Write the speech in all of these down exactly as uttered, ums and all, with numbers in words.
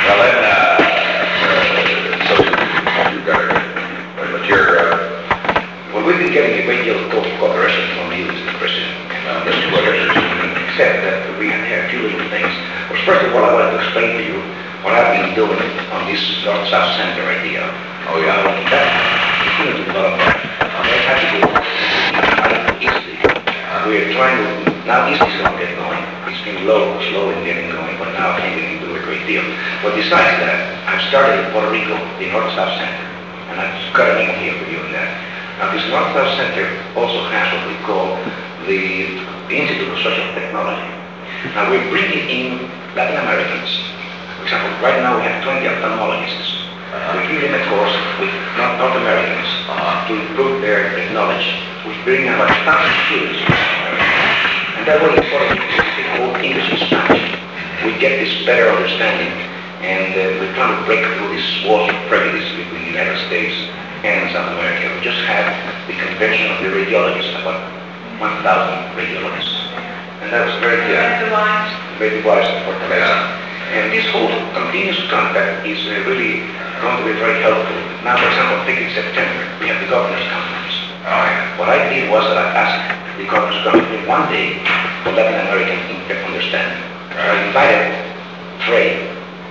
Well, then, uh, uh, so you got it. But you're, uh, Well, we've been getting a great deal of co- cooperation from you, Mister President. uh, Mister Withers. Except that we have had two little things. Well, first of all, I wanted to explain to you what I've been doing on this North-South Center idea. Oh, yeah. Uh, that continued to develop. Uh, I had to go uh, eastly. Uh, we're trying to, now east is going to get going. It's been low, slow in getting going, but now I think we can do a great deal. But besides that, I've started in Puerto Rico, the North-South Center, and I've got a name here for you on that. Now, this North-South Center also has what we call the Institute of Social Technology. Now, we're bringing in Latin Americans. For example, right now we have twenty ophthalmologists. Uh-huh. We're giving them a course with North, North Americans Uh-huh. to improve their, their knowledge. We're bringing about a thousand students. And that way, in Puerto Rico, we speak both English and Spanish. We get this better understanding, and uh, we're trying to break through this walls of prejudice between the United States and South America. We just had the convention of the radiologists, about one thousand radiologists. And that was very good. Very wise for Fortaleza. And this whole continuous contact is uh, really going to be very helpful. Now, for example, I think in September, we have the Governor's Conference. Oh, yeah. What I did was that I asked the Governor's Conference one day for Latin American understanding. I invited Frey,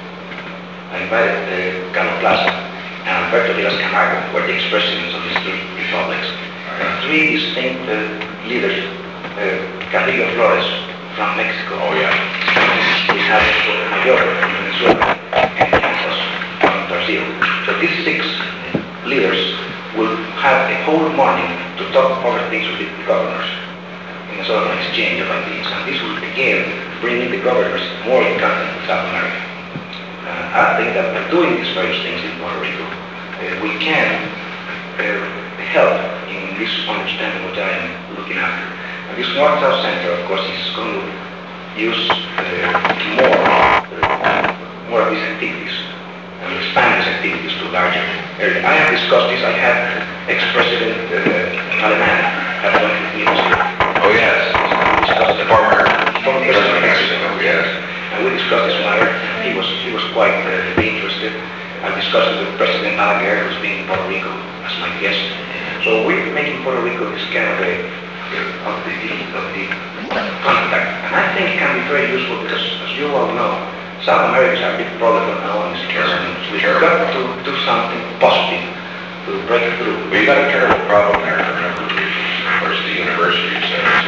I invited uh, Carlos Plaza, and Alberto Villas Camargo, who are the ex-presidents of these three republics. And three distinct uh, leaders, uh, Carrillo Flores from Mexico. Oh, yeah. We have Mayor from Venezuela and Kansas from Brazil. So these six leaders will have a whole morning to talk over things with the governors in a sort of an exchange of ideas. And this will again bring in the governors more in contact with South America. Uh, I think that by doing these various things in Puerto Rico, uh, we can uh, help in this understanding what I am looking after. And this North-South Center, of course, is going to use uh, more, uh, more of these activities and expand these activities to larger areas. I have discussed this. I had ex-president uh, Alemán have one with me this year. Oh, yes. We discussed The former former president of Mexico. yes. And we discussed this matter. He was he was quite uh, interested. I discussed it with President Balaguer, who's been in Puerto Rico as my guest. So we're making Puerto Rico this kind of a of the of the contact, and I think it can be very useful because, as you all know, South America is a big problem now in this case. We've got to do something positive to break through. We've got a terrible problem there for a number of reasons. Of course, the universities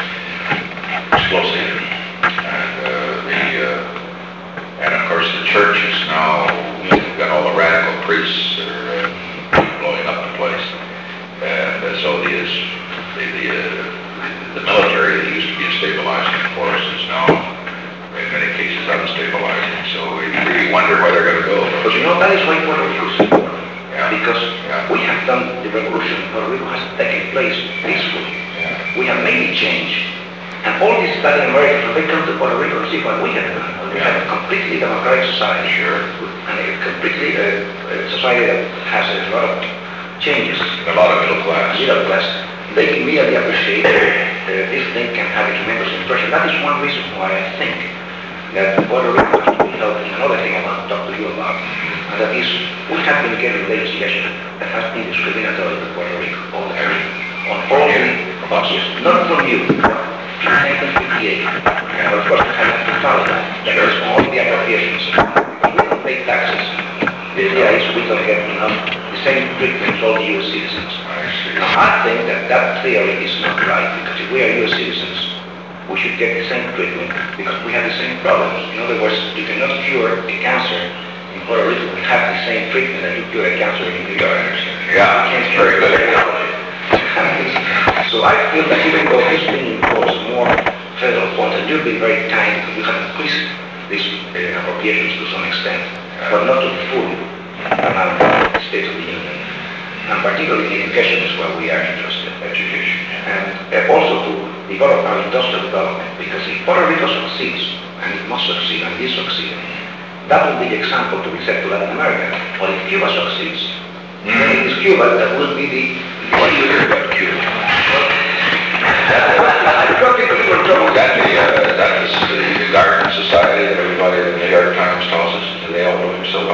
are explosive, and uh, the uh, and of course the churches now. We've got all the radical priests that are uh, blowing up the place, and uh, so the the the, uh, the military that used to be a stabilizing force is now in many cases unstabilizing. So we really wonder where they're going to go. But you know, that is why Puerto Rico is important. Yeah. Because Yeah. we have done the revolution. Puerto Rico has taken place peacefully. Yeah. We have made the change. And all these Latin Americans, when they come to Puerto Rico and see what we have done, we have a completely democratic society, Sure. and a completely uh, a society that has a lot of changes, A lot of middle class. middle class. They immediately appreciate that uh, this thing can have a tremendous impression. That is one reason why I think that Puerto Rico has to be helped in another thing I want to talk to you about, and that is we have been getting legislation that has been discriminatory to Puerto Rico all the time, on all the boxes, not from you. nineteen fifty-eight. And of course, I have to follow that. That is all the appropriations. We don't pay taxes. The idea is we're going to get enough, the same treatment for all the U S citizens. I see. Now, I think that that theory is not right, because if we are U S citizens, we should get the same treatment, because we have the same problems. In other words, you cannot cure a cancer in Puerto Rico and have the same treatment that you cure a cancer in New York. Yeah, it's very good analogy. So I feel that even though he's been imposed more federal funds, and you've been very kind, you have increased these uh, appropriations to some extent, but not to the full amount of the State of the Union. And particularly in education is where we are interested, education. And uh, also to develop our industrial development, because if Puerto Rico succeeds, and it must succeed, and it is succeeding, that will be the example to be set to Latin America. But if Cuba succeeds, mm. then it is Cuba that will be the What do you hear about Cuba? I don't think we were trouble. Is that the, uh, is that the, the Garden Society that everybody in the New York Times tells us? Do they all know so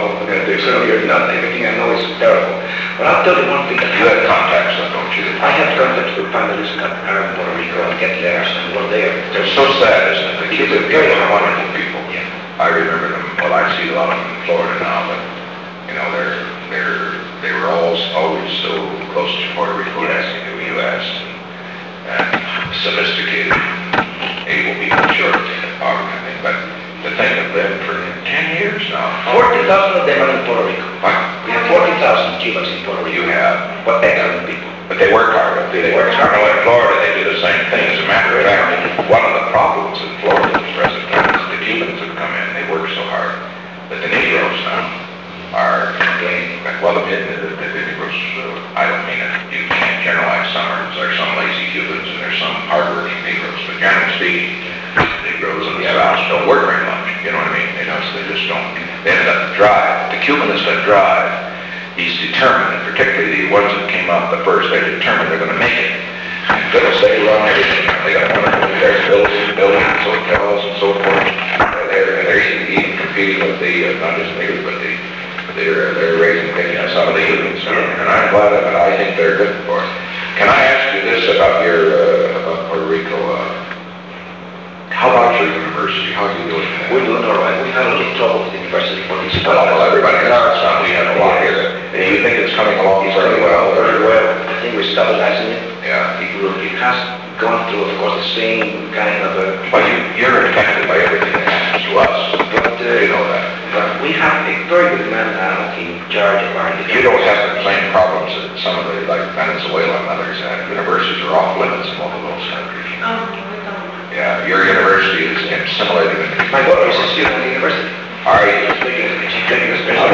know, everything I know is terrible. But I'll tell you one thing. You have contacts, though, don't you? I have contacts with families that are in Puerto Rico and get letters and we're there. They're so sad, isn't it? The Cuban people very are wonderful people. Yeah. I remember them, well, I see a lot of them in Florida now, but, you know, they're, they're, they were always, always so close to Puerto Rico as to the U S and sophisticated, able people, sure, argument, but to think of them for ten years now. forty thousand of them are in Puerto Rico. What? We have forty thousand Cubans in Puerto Rico. You have, But excellent people. but they work hard, don't they? They work hard. I know in Florida they do the same thing. As a matter of fact, one of the problems in Florida at the present time is the Cubans have come in, they work so hard, that the Negroes now are complaining. Well, the, the, the, the Negroes, uh, I don't mean it, you can't generalize some, are- there's some lazy Cubans and there's some hardworking Negroes, but generally speaking, Negroes in the South don't work very much, you know what I mean? They don't, they just don't, they end up drive. The Cuban is that drive. He's determined, and particularly the ones that came out the first, they're determined they're gonna make it. And they'll say run everything. They got wonderful, there's buildings, buildings, hotels and so forth. And they're, and they're even competing with the, uh, not just niggas, but the, they're, they're raising things out of the Cubans. And I'm glad of it, I think they're good for it. Can I ask you this about your, uh, about Puerto Rico, uh, how about your university? How are you doing? We're doing all right. We had a little trouble with the university for this. Well, well, everybody has some. We have a lot here. And you think it's coming along very well? Very well. I think we're stabilizing it. Yeah. It will, it has gone through, of course, the same kind of a... But you, you're affected by everything that happens to us. But, uh, You know that. but we have a very good man now in charge of our... You don't have the same problems that some of the, like Venezuela and others have. Universities are off limits in both of those countries. Um, we don't. Yeah, your university is assimilated into... My daughter is a student at the university. Are you? She's taking, she's taking a special... I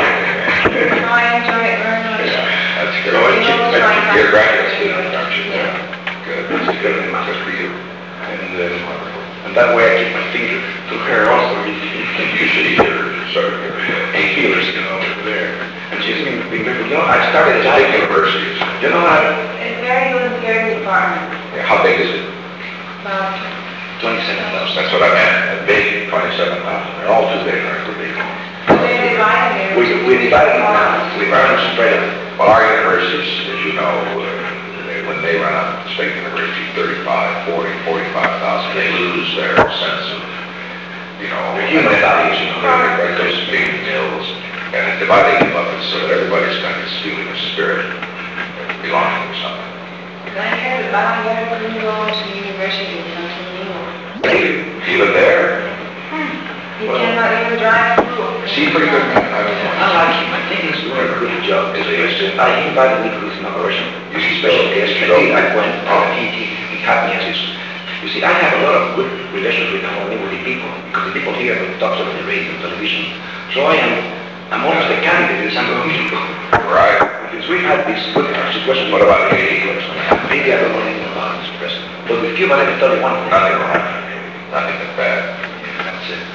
enjoy it very much. Yeah, that's good. Well, you- You're a graduate student, aren't you? Yeah. Good, that's good, and good for you. And, uh, And that way I keep my finger to her also. you should either sort of, eight years, you know, over there. And she's been, been very good. You know, I started It's at big universities. You know, I... It's very good, very department. Yeah, how big is it? About twenty-seven thousand. That's what I meant, a big, twenty-seven thousand. They're all too big, aren't they? They're divided here. We, we divided it now. We are spread it. Well, our universities, as you know, uh, they- when they run up, state university, thirty-five, forty, forty-five thousand, they lose their sense of, you know, Their human values, you know, they break those big mills, and dividing them up so that everybody's got this feeling of spirit, of belonging to something. I heard about your Gringos University in Santo Even there, You cannot even drive through. is he pretty good? I don't I know. like him. I think he's doing a good job. Is he? I invited me to his inauguration. You see, special guest. I did. I went. Oh. He, he, he had me as his... You see, I have a lot of good relations with not only with the people, because the people here talk on the radio and television. So I am, I'm almost a candidate in Santo Domingo. Right. Because we had this good situation. What about Haiti? Maybe I don't know anything about this president. But with Cuba, let me tell you one thing. Nothing wrong. Nothing but bad. That's it.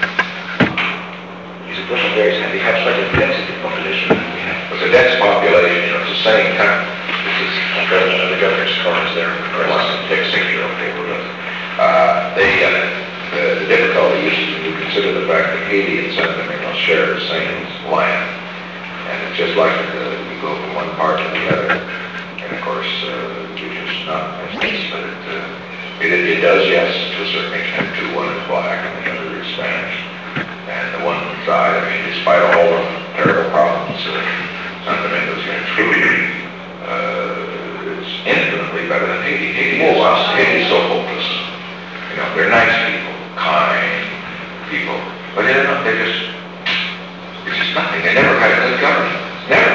The situation there is, and they have such a density population. And we have, It's a dense population, you know, it's the same kind of, this is the president of the governor's cars there, or less than six, six-year-old people. Uh, they, uh, the, the difficulty is to consider the fact that Haiti and San Domingo share the same land. And it's just like uh, you go from one part to the other. And of course, uh, you're just not as nice, but it, uh, it, it does, yes, to a certain extent, too. One is black and the other is Spanish. And the one side, I mean, despite all the terrible problems, uh, San Domingo's truly uh, is infinitely better than Haiti. Haiti is, Haiti is so hopeless. You know, they're nice people, kind people, but they're not, they're just, it's just nothing. They never had a good government. Never.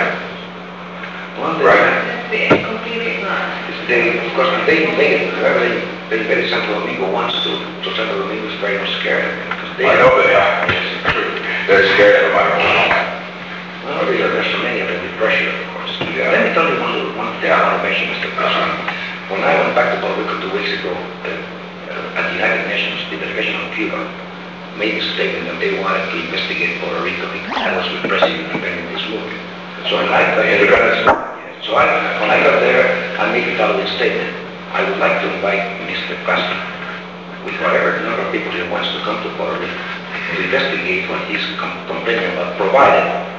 one day, Right. That's the complete ignorance. they, of course, when they invaded, whoever they, they invaded Santo Domingo once to, to Santo Domingo is very much scared. Because they, I know they are. Yes, it's true. They're scared of everyone. well, there- there's so many of them with pressure, of course. Yeah. Let me tell you one little, one thing I want to mention, Mister President. When I went back to Puerto Rico two weeks ago, uh, uh, at the United Nations, the delegation of Cuba made a statement that they wanted to investigate Puerto Rico because I was with President Benedict Movement. So I like The that. independence. So I, when I got there, I made the following statement. I would like to invite Mister Castro, with whatever number of people he wants to come to Puerto Rico, to investigate what he's com- complaining about, provided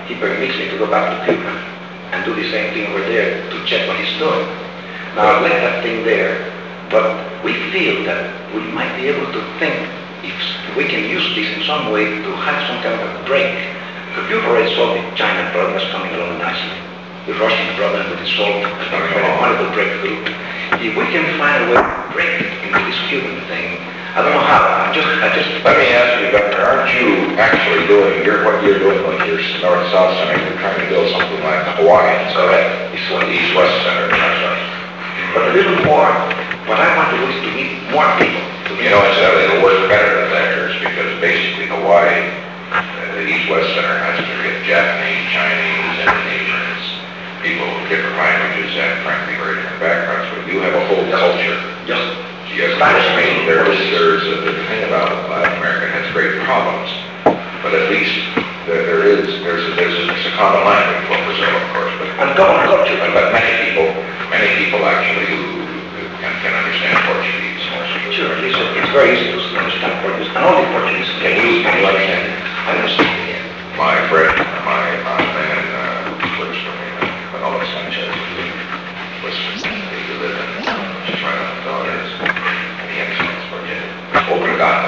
he permits me to go back to Cuba and do the same thing over there to check what he's doing. Now, I've left that thing there, but we feel that we might be able to think if we can use this in some way to have some kind of a break. Because you've already solved the China problem, that's coming along nicely. The Russian problem with the salt, that's coming along, wonderful breakthrough. If we can find a way to break into this Cuban thing, I don't know how, I just, I just... Let me ask you, Governor, aren't you actually doing, your, what you're doing with your North-South Center, you're trying to build something like the Hawaiian, so that It's one the East-West Center, that's right. But a little more, what I want to do is to meet more people. To You know, incidentally, it'll work better than Ventures, because basically Hawaii, uh, the East-West Center has to get Japanese, Chinese, Indonesians, people with different languages and frankly very different backgrounds, but you have a whole culture. just Yes, I mean, there's, there's, a- the thing about Latin America has great problems, but at least there, there is, there's, a- there's, a- there's a common language, well, Brazil, of course, but, and common culture. but but many people, many people actually who who can, can understand Portuguese. Sure, it's, it's very easy to understand Portuguese, and all the Portuguese Can you, can you understand? I understand it. My friend, my, my man, uh, works for me, uh, Manolo Sanchez, was, he lived in, just right on the daughters, and he had songs for you. Obrigado.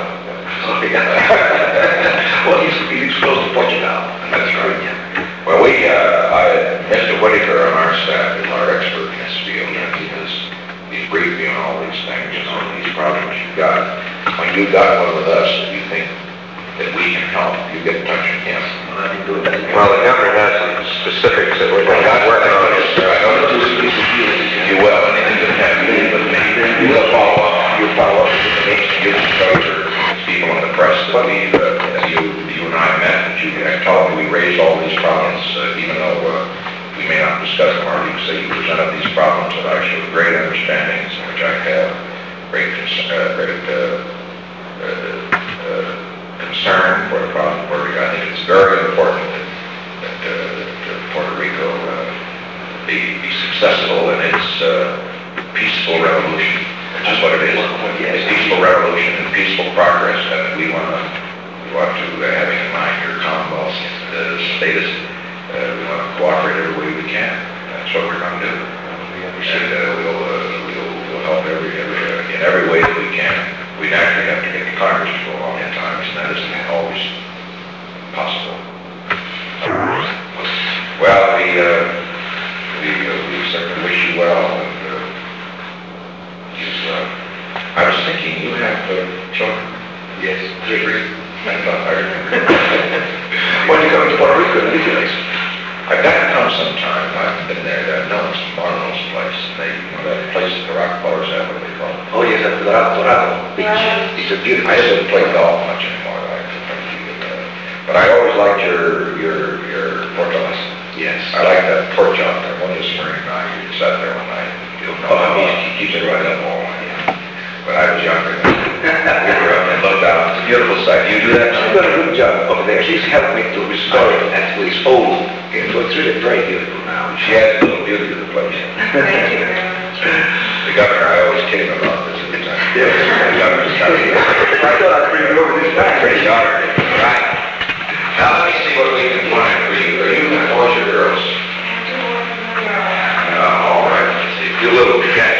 Well, he's, he's close to Portugal. And That's right. Yeah. Well, we, uh, I, Mister Whitaker on our staff is our expert in this field, and he has, he's briefed me on all these things, you know, these problems you've got. When you got one with us, and you think that we can help, you get in touch with him. I've been doing that. Well, the governor has some specifics that we're going to work on. I know that you will, anything that has to do with me, you will follow up, you follow up with the names, you can tell your people in the press that we, uh, that you, you and I met, that you uh, told me we raised all these problems, uh, even though, uh, we may not discuss them, or you say you presented these problems, that I showed great understandings, which I have, great, cons- uh, great, uh, uh, uh, concern for the problem of Puerto Rico. I think it's very important that, that, uh, that uh, Puerto Rico uh, be, be successful in its uh, peaceful revolution, which is what it is. It's peaceful revolution and peaceful progress, and we want to, we want to, uh, having in mind your Commonwealth uh, status, uh, we want to cooperate every way we can. That's what we're going to do. And uh, we'll, uh, we'll, we'll help every, every, uh, in every way that we can. We naturally have to get the Congress to go along at times, and that isn't always possible. Well, we, uh, we, uh, we certainly wish you well, and, uh, just, uh, I was thinking, you have, uh, children? Yes. Three? I thought I remember. When you come to Puerto Rico, in this place, I've got to come sometime, I've been there, that Nones, Barnum's place, they, you know, that place that the Rockefellers have, what do they call it? oh yes, at Dorado, Dorado Beach. Right. It's a beautiful. I haven't played golf much anymore, I think, uh, but I always liked your, your, your portals. Yes. I like that porch out there, one this spring night, you sat there one night, you know, Oh, he keeps it right up all night. But I was younger then. We were up and looked out, it's a beautiful sight, you do that? She's done a good job over there. She's helped me to restore it actually it's old. Okay, so it's really very beautiful now. She adds a little beauty to the place. Thank you very much. The governor, I always kid him about this at the time. Yes. The governor's got it. I thought I'd bring it over this time. Pretty daughter, right? Now let me see what we can find for you. Are you boys or girls? Uh, all right, let's see. You little cat.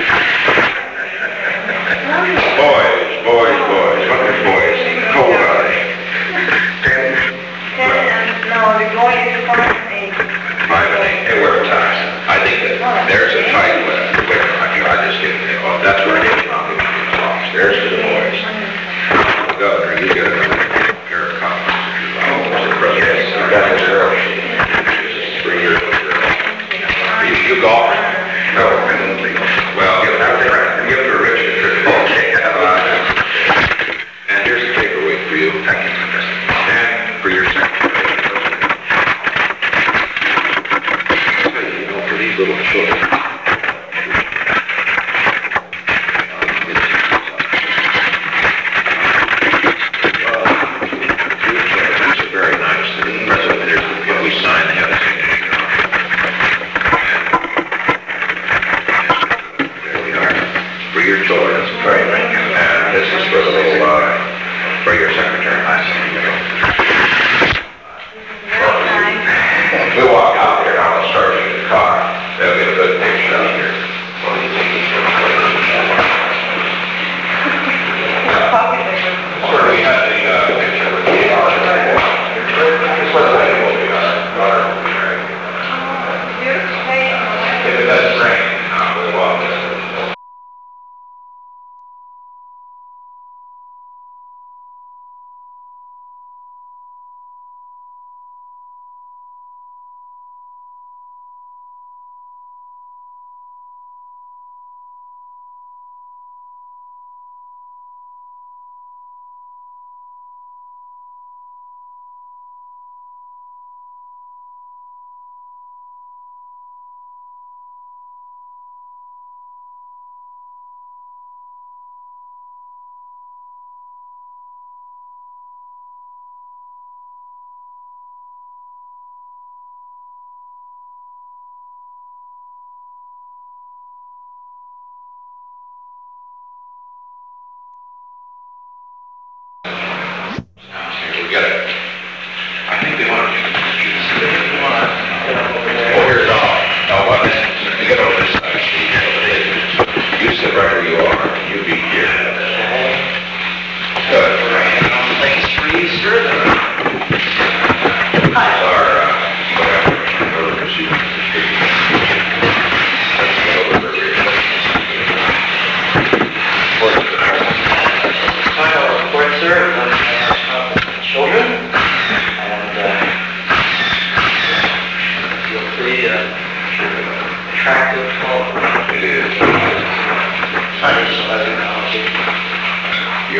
Boys, boys, boys. What are boys? How old are they? Ten? Ten and, no, the boy is five and eight. Five and eight. They wear ties. I think that there's a tight with, with, I just get, oh, that's right. There's for the boys. Governor, you get another pair of copies. Oh, yes, you got the girl. For your girl. You, you golf? No, I don't think. Well, give it out there. Give it to Richard. Okay. And here's a paperweight for you. Thank you. And for your secretary. You know, for these little children.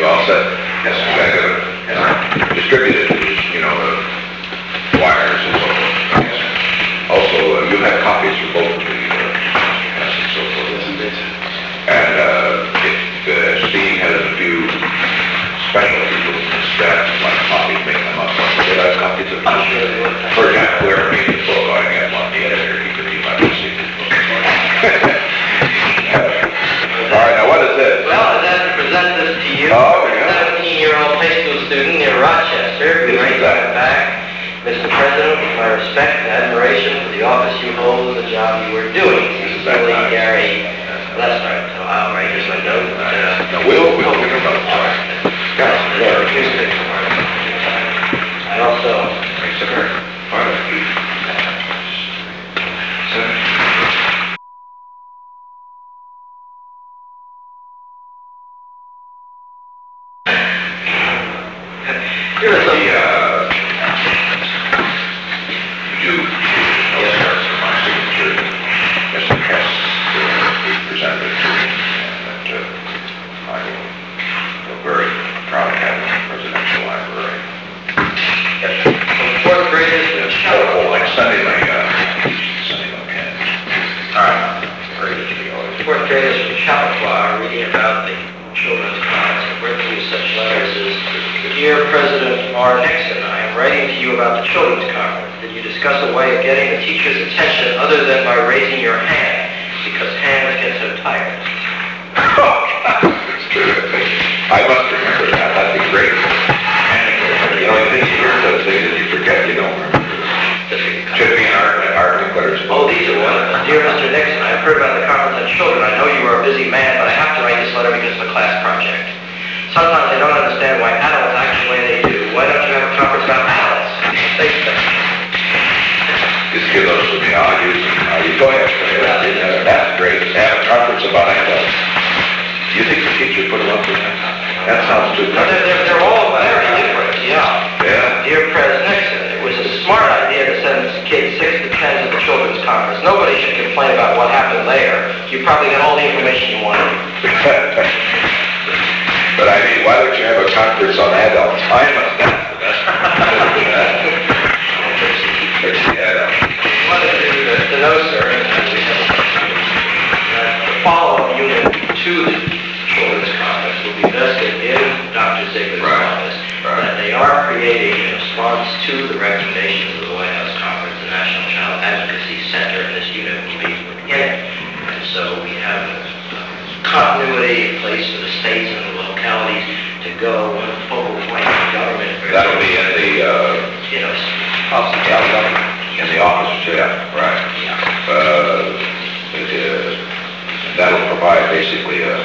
you all set? Yes. You guys have it distributed, you know, the wires and so forth. Yes. Also, uh, you have copies for both of the, uh, yes, and so forth. And, uh, if, uh, Steve has a few special people in his staff who like copies, make them up. Did I have copies of them? I'm sure they would. For example, whoever made the book, I got one, the editor, he could be my receipt. All right, now what is this? Well, I'd like to present this to you. Oh, yeah. seventeen-year-old high school student near Rochester, who This is writes that. on the back, Mister President, with my respect and admiration for the office you hold and the job you are doing. This is that Sincerely, nice. Gary. Well, that's right, so I'll write here's my note. uh, Now, we'll, we'll give them All up. right. Yeah, Here's yeah. the picture. I also, Thanks, sir. Fine. here are some, The, uh, you, those cards are my signature. Mister Hess, uh, he presented it to me, and, uh, I feel very proud to have him in the presidential library. some fourth graders in Oh, oh, like Sunday, my, uh, Sunday, my pen. All right, great, you always. Fourth graders from Chappaqua are reading about the children's cause and bring you such letters as, Dear President R. Nixon, I am writing to you about the children's conference. Did you discuss a way of getting the teacher's attention other than by raising your hand? Because hands get so tired. Oh, God, it's terrific. I must remember that, that'd be great. And, you know, you think you hear those things and you forget, you don't remember. Should be in our, our letters. Oh, these are wonderful. Dear Mister Nixon, I have heard about the conference on children. I know you are a busy man, but I have to write this letter because of a class project. Sometimes I don't understand why adults act the way they do. Why don't you have a conference about adults? They think. Just give those to me, I'll use them. Uh, you go ahead, go ahead. Uh, That's great. Have a conference about adults. You think the teacher put them up with that? That sounds too No, they're, they're, they're all very different, yeah. Yeah? Dear President Nixon, it was a smart idea to send kids six to ten to the children's conference. Nobody should complain about what happened there. You probably got all the information you wanted. But I mean, why don't you have a conference on adults? I must have the best. Fix the adults. Wanted to, to know, sir, and we have that the follow-up unit to the children's conference will be vested in Doctor Ziegler's Right, office. right. That they are creating, in response to the recommendations of the White House Conference, the National Child Advocacy Center, and this unit will be within it. And so we have continuity in place for the states and the localities to go one focal point of government. That'll be in the, uh, You know, policy government. in the office, yeah, right. Yeah. Uh, it, uh, that'll provide basically a,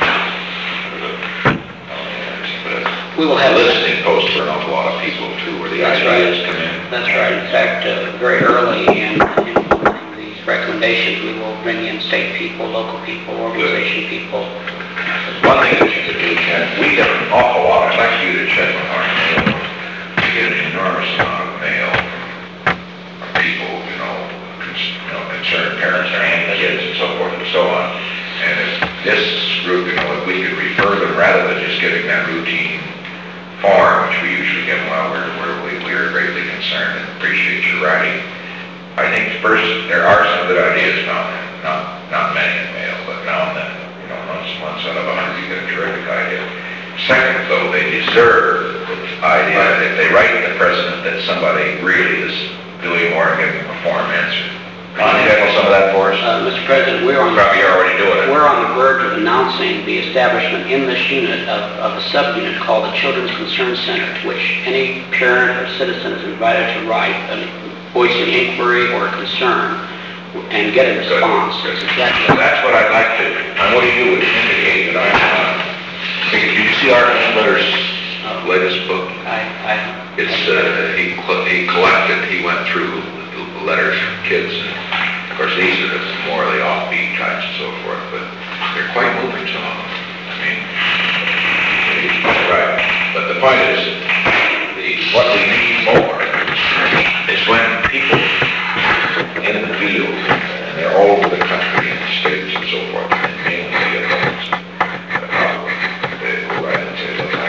We will a have, listening post for an awful lot of people too, where the That's ideas right. come in. that's right, in fact, uh, very early in, in these recommendations, we will bring in state people, local people, organization people. One thing that you could do, Ken, we get an awful lot, I'd like you to check on our mail. We get an enormous amount of mail from people, you know, cons- you know, concerned parents and kids and so forth and so on. And if this group, you know, if we could refer them rather than just getting that routine form, which we usually get, well, we're, we're, we- we are greatly concerned and appreciate your writing. I think first, there are some good ideas, not, not, not many in mail, but now and then, you know, once, once out of a hundred, you get a terrific idea. Second, though, they deserve the idea that if they write to the president that somebody really is doing more and giving a form answer. Can you handle some of that for us? Uh, Mister President, we're on, Probably you're already doing it. we're on the verge of announcing the establishment in this unit of, of a subunit called the Children's Concern Center, to which any parent or citizen is invited to write, a voice an inquiry or a concern, and get a Good, response. good. It's exactly That's what I'd like to, and what do you do would indicate that I'm, uh, did you see our newsletter's uh, latest book? I, I, It's, uh, he, cl- he collected, he went through the the letters from kids, and of course, these are the more of the offbeat types and so forth, but they're quite moving, some of them. I mean, right, but the point is, the, what we need more is when people in the field, and they're all over the country, in the states and so forth, and mainly the adults, uh, they go right and say, look,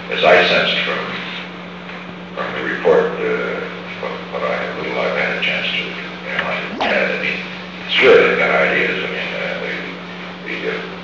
as I sensed from, from the report, uh, what, what I, little I've had a chance to analyze, I mean, sure, they've got ideas, I mean, uh, they, the,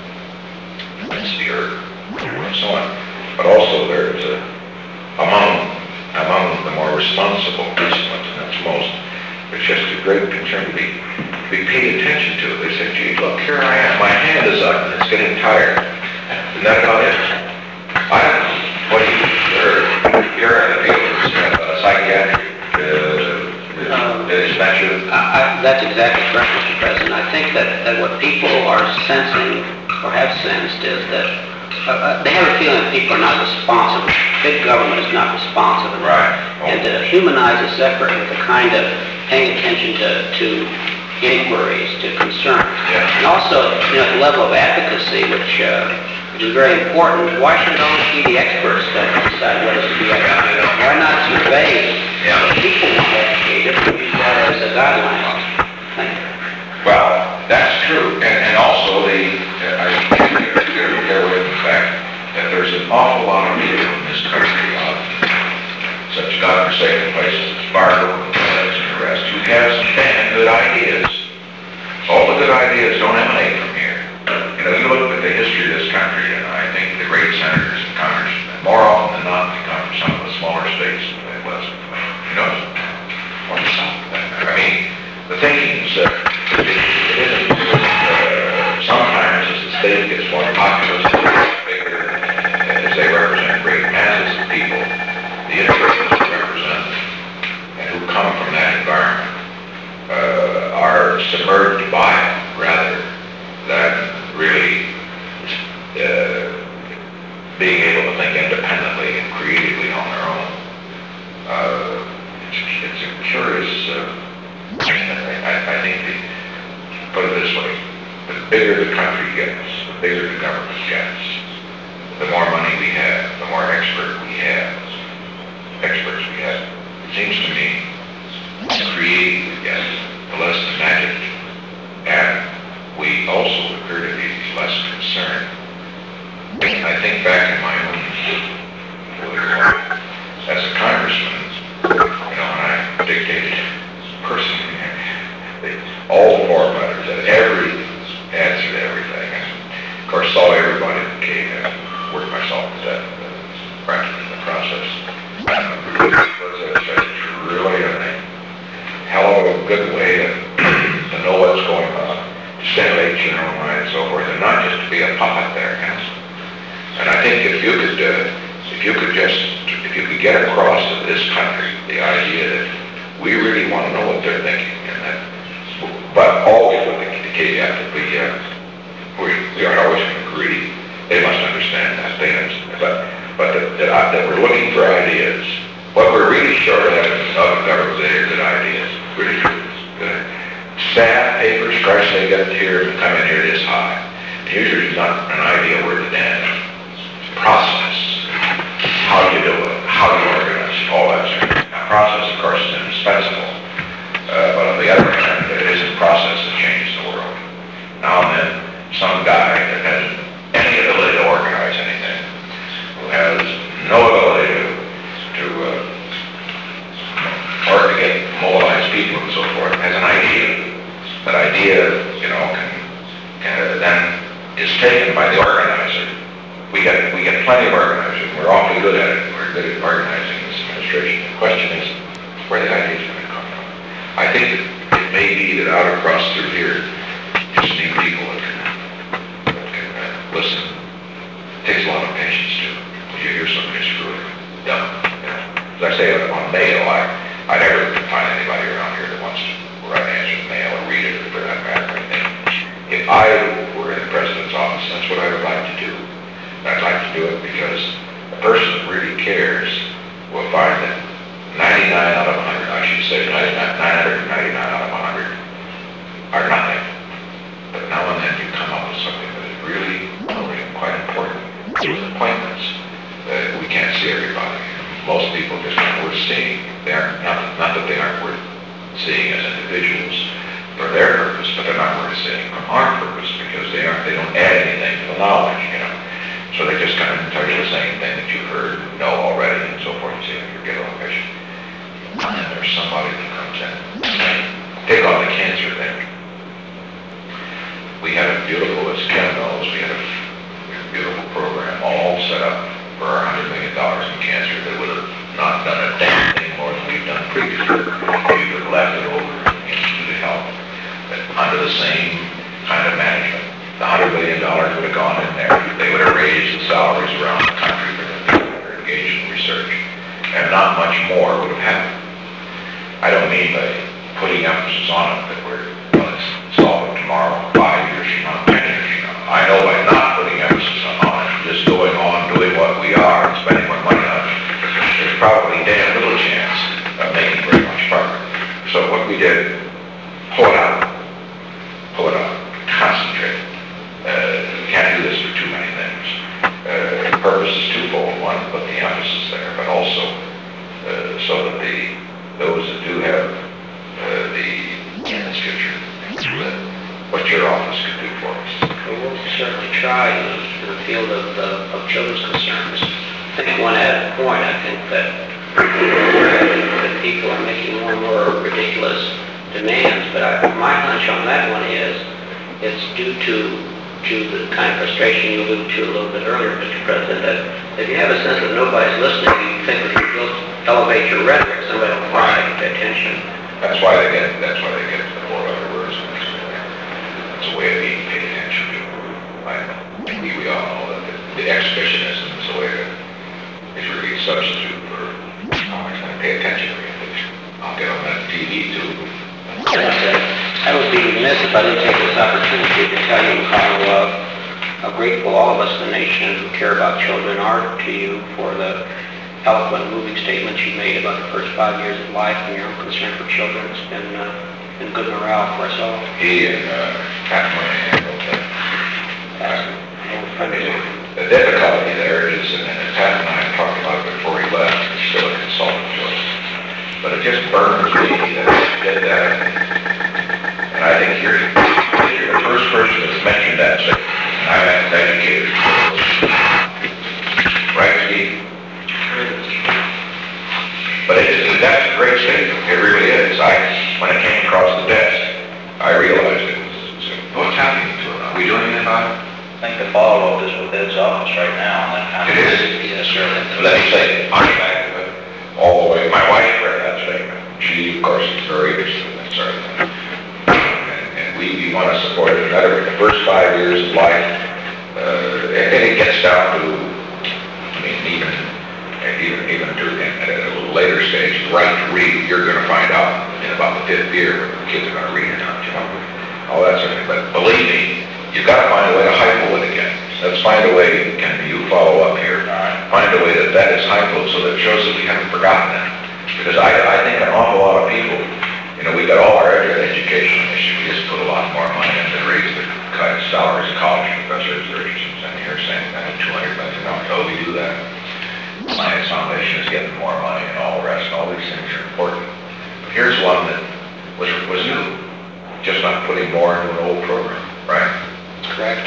uh, it's the earth, and so on, but also there's a, among, among the more responsible participants, and that's most, there's just a great concern to be, to be paid attention to. They say, gee, look, here I am, my hand is up and it's getting tired. Isn't that about it? I don't know. What do you, you're, you're in the field of uh, psychiatric, uh, Um, is that your, I, I, that's exactly correct, Mister President. I think that, that what people are sensing, or have sensed, is that uh, uh, they have a feeling that people are not responsive. Big government is not responsive. right? And to humanize this effort with the kind of paying attention to, to inquiries, to concerns. Yeah. And also, you know, the level of advocacy, which, uh, which is very important. Why should it always be the experts that decide what is to be educated? Why not survey Yeah. what people want educated and use that as a guideline? Thank you. Well, that's true, and, and also the, uh, I think you're there with the fact that there's an awful lot of people in this country, on such godforsaken places as Barco and Felix and the rest, who have some damn good ideas. All the good ideas don't emanate from here. You know, you look at the history of this country, and I think the great senators and congressmen, more often than not, they come from some of the smaller states in the Midwest. You know, what's up? I mean, the thinking's, uh, it, it isn't, uh, sometimes as the state gets more populous, bigger, as they represent great masses of people, the individuals who represent and who come from that environment uh, are submerged by it rather than really uh, being able to think independently and creatively on their own. Uh, it's, it's a curious, uh, I, I think, the, put it this way, the bigger the country gets, the bigger the government gets, the more money we have, the more expert we have, experts we have. It seems to me, the creative we get, the less the magic, and we also appear to be less concerned. I think back in my own political life, as a congressman, you know, when I dictated personally, they, all the four letters had every answer to everything. And of course, saw everybody that came and worked myself to death uh, practically in the process. It was a, a really a hell of a good way to, to know what's going on, to stimulate your own mind and so forth, and not just to be a puppet there, yes. And I think if you could, uh, if you could just, if you could get across to this country the idea that we really want to know what they're thinking, and that, but always with the, the caveat that we, uh, we, we aren't always going to agree. They must understand that. They understand, but but that, that, I, that we're looking for ideas. What we're really short of in other governments is good ideas. Really good. Staff, papers, Christ, they get here and come in here this high. Usually it's not an idea where to dance. Process. How do you do it? How do you organize it? All that stuff. Now, process, of course, is indispensable. Uh, but on the other hand, it isn't process that changes the world. Now and then, some guy that has any ability to organize anything, who has no ability to, to uh, or to get mobilized people and so forth, has an idea. That idea, you know, can, can uh, then is taken by the organizer. We get we get plenty of organizers. We're awfully good at it. We're good at organizing this administration. The question is, where the ideas going to come from? I think that it may be that out across through here, just need people that can, that can uh, listen. It takes a lot of patience too. When you hear somebody screwing dumb, you know. As I say on mail, I I never find anybody around here that wants to write an answer to mail or read it for that matter. If I were in the president's office, that's what I would like to do. I'd like to do it because a person that really cares will find that ninety-nine out of one hundred, I should say nine hundred ninety-nine out of one hundred, are nothing. But now and then you come up with something that is really, really quite important. Those appointments, uh, we can't see everybody. Most people just aren't worth seeing. They aren't, not, not that they aren't worth seeing as individuals for their purpose, but they're not worth seeing from our purpose because they aren't, they don't add anything to the knowledge, you know. So they just come and tell you the same thing that you've heard not much more would have happened. I don't mean by putting emphasis on it that we're going to solve it tomorrow, five years from now, ten years from now. I know by not putting emphasis on it, just going on doing what we are and spending more money on it, there's probably damn little chance of making very much progress. So what we did, pull it out, pull it out, concentrate. Uh, we can't do this for too many things. Uh, the purpose is twofold. One, put the emphasis there, but also uh, so that the those that do have uh, the in this future, that what your office could do for us. We will certainly try in the, in the field of, uh, of children's concerns. I think one added point, I think that, that people are making more and more ridiculous demands, but I, my hunch on that one is it's due to to the kind of frustration you alluded to a little bit earlier, Mister President, that if you have a sense that nobody's listening, you think if you elevate your rhetoric, somebody will finally pay attention. That's why they get. That's why they get the four other words. That's a way of being paid attention to. I we, we all know that the, the exhibitionism is a way that is really a substitute for how much I pay attention to it. I'll get on that T V too. I would be remiss if I didn't take this opportunity to tell you how, uh, how grateful all of us in the nation who care about children are to you for the eloquent, moving statements you made about the first five years of life and your own concern for children. It's been, uh, been good morale for us all. He and uh, Pat Moynihan wrote that. That's an old friend of mine. The difficulty there is, and Pat and I talked about it before he left, he's still a consultant to us, but it just burns me that he did that. And I think you're, you're the first person that's mentioned that statement, and I'm an educator. Right, Steve? But it is, that's a great statement. It really is. I, when it came across the desk, I realized it was, what's happening to it? Are we doing anything about it? I think the follow-up is with Ed's office right now. It is? Yes, sir. Let me say, I'm back to it all the way. My wife read that statement. She, of course, is very interested in that sort of thing. And, and we, we want to support it better. The first five years of life, uh, and, and it gets down to, I mean, even, even, even to, at a little later stage, the right to read, you're going to find out in about the fifth year whether the kids are going to read or not, you know, all that sort of thing. But believe me, you've got to find a way to hypo it again. Let's find a way, can you follow up here? Find a way that that is hypo so that it shows that we haven't forgotten that. Because I, I think an awful lot of people, you know, we got all our education issues. We just put a lot more money in to raise the kind of salaries of college professors. They're interested in here saying that two hundred million dollars. Oh, we do that. Science Foundation is getting more money and all the rest. All these things are important. But here's one that was, was new. Just not putting more into an old program, right? Correct.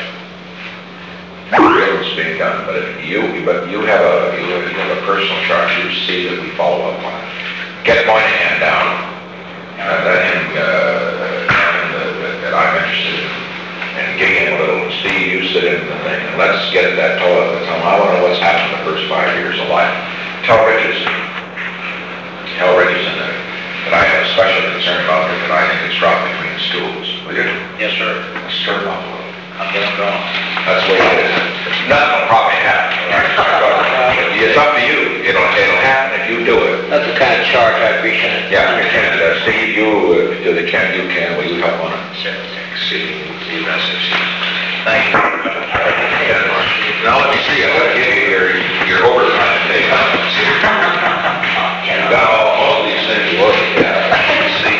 It's being done, but if you, but you have a, you have, you have a personal charge. You see that we follow up on it. Get Moynihan down. Uh, let him, uh, learn that, that I'm interested in, and give him a little. Steve, you sit in the thing, and let's get at that toilet. Tell him I want to know what's happened the first five years of life. Tell Richardson. Tell Richardson that, that I have a special concern about it, that I think it's dropped between the schools. Will you? Yes, sir. Let's stir him up a little. I'll get him going. That's the way it is. Nothing will probably happen. Right? It's up to you. It'll, it'll happen if you do it. That's the kind of charge I appreciate. Yeah, and uh, Steve, you, if you can, you can. Will you help on it? Sure. Steve, Steve, that's it. Thank you. Now let me see. I'm going to give you your, your overtime pay. You've got all, all these things working. Yeah. See.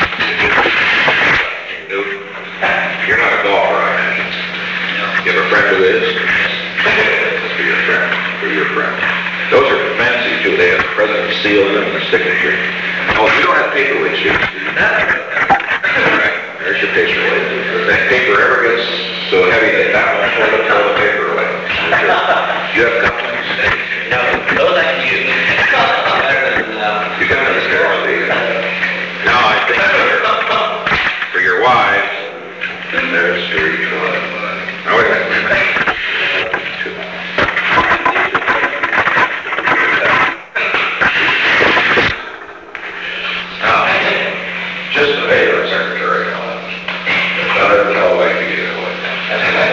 You're not a golfer, I imagine. You have a friend who is? For your friend. For your friend. Those are fancy too. They have the president's seal in them and a signature. Oh, you don't have paperweights, do you? Right. There's your paperweight. If that paper ever gets so heavy that that won't hold up all the paper away. Do you have complaints? No, those I can use. You got another pair, Steve. No, I think for, for your wives, there's for each one. Now, wait a minute, wait a minute. Now, just a favor, Secretary, and all that. Not every all like to get it away.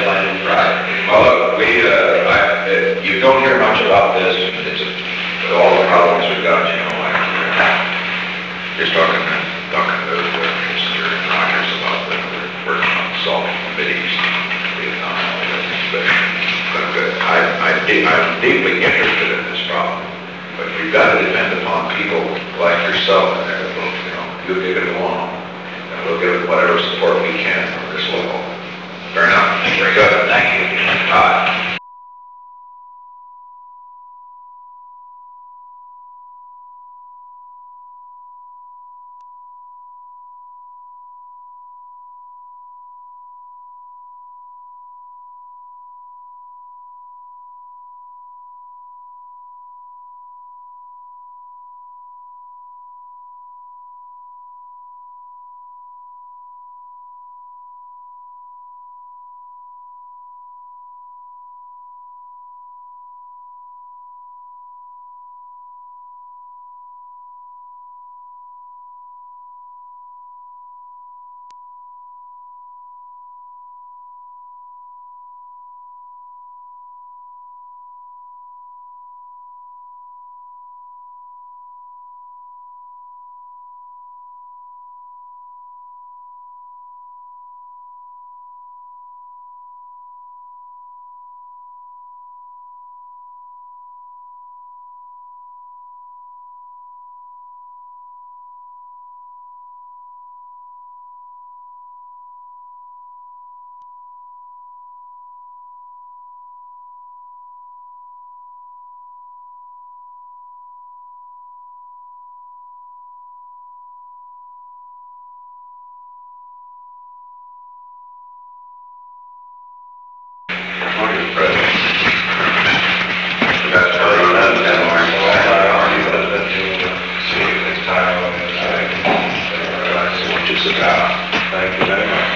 Right. Well, look, we, uh, I, uh, you don't hear much about this, and it's a, all deeply interested in this problem, but you've got to depend upon people like yourself in there, that will, you know, you'll get it along, and we'll give it whatever support we can from this level. Fair enough? Very good. Thank you. Aye. Morning, President. That's why you know that morning. See you next time on the side. Realize what it's about. Thank you very much.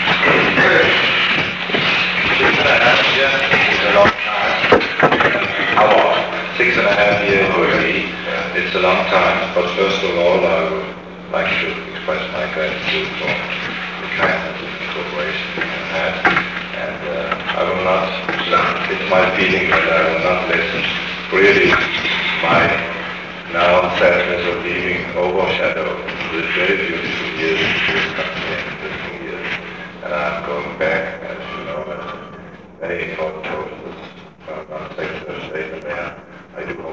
It's a long time. How long? Six and a half years already. It's a long time, but first of all, I would like to express my gratitude for the kindness of the cooperation we have had. And uh, I will not, it's my feeling that I will not let really my now sadness of leaving overshadow the very beautiful years of this country and fifteen years. And I'm going back, as you know, as a very important post as Secretary of State there. I do